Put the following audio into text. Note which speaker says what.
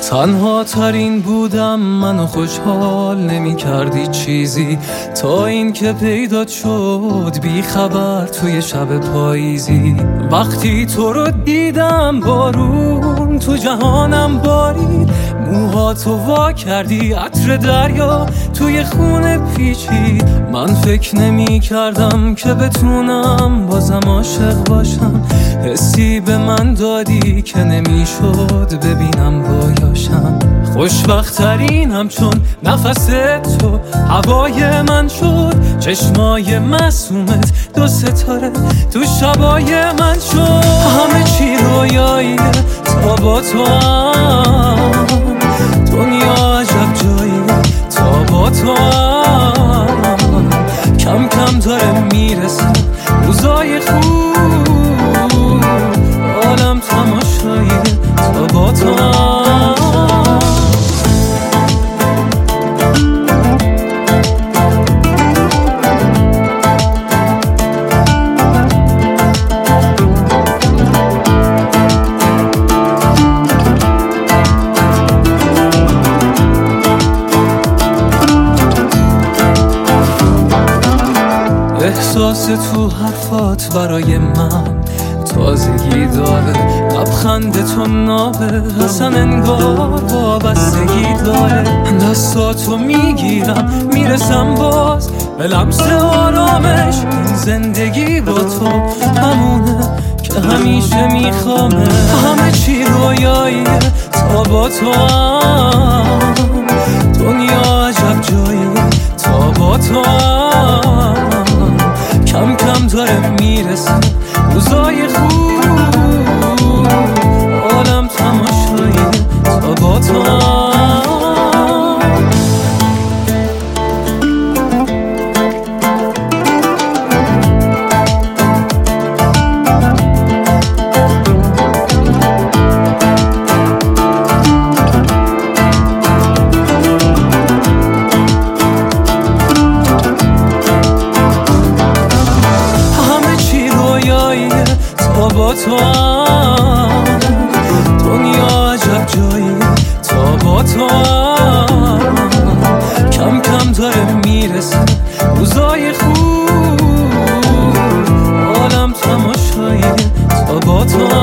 Speaker 1: تنها ترین بودم، منو خوشحال نمی کردی چیزی، تا این که پیدات شد بی خبر توی شب پاییزی. وقتی تو رو دیدم بارون تو جهانم بارید، موهاتو وا کردی عطر دریا توی خونه پیچید. من فکر نمی کردم که بتونم بازم عاشق باشم، حسی به من دادی که نمی شد ببینم بایاشم. خوشبخت‌ترینم چون نفس تو هوای من شد، چشمای معصومت 2 ستاره تو شبای من شد. همه چی رویاییه تا با تو هم، دنیا عجب جاییه تا با تو هم. کم کم داره میرسه روزای خوب، عالم تماشاییه تا با تو هم. احساس تو حرفات برای من تازگی داره، لبخند تو نابه حسن انگار وابستگی داره. دستاتو میگیرم میرسم باز به لمس آرامش، این زندگی با تو همونه که همیشه میخوامه. همه چی رویاییه تا با تو هم، دنیا عجب جاییه تا با تو هم. کم کم داره میرسه روزای خوب، عالم تماشاییه تا با تو هم. با تو هم، دنیا عجب جاییه تا با تو هم. کم کم داره میرسه روزای خوب، عالم تماشاییه تا با تو هم.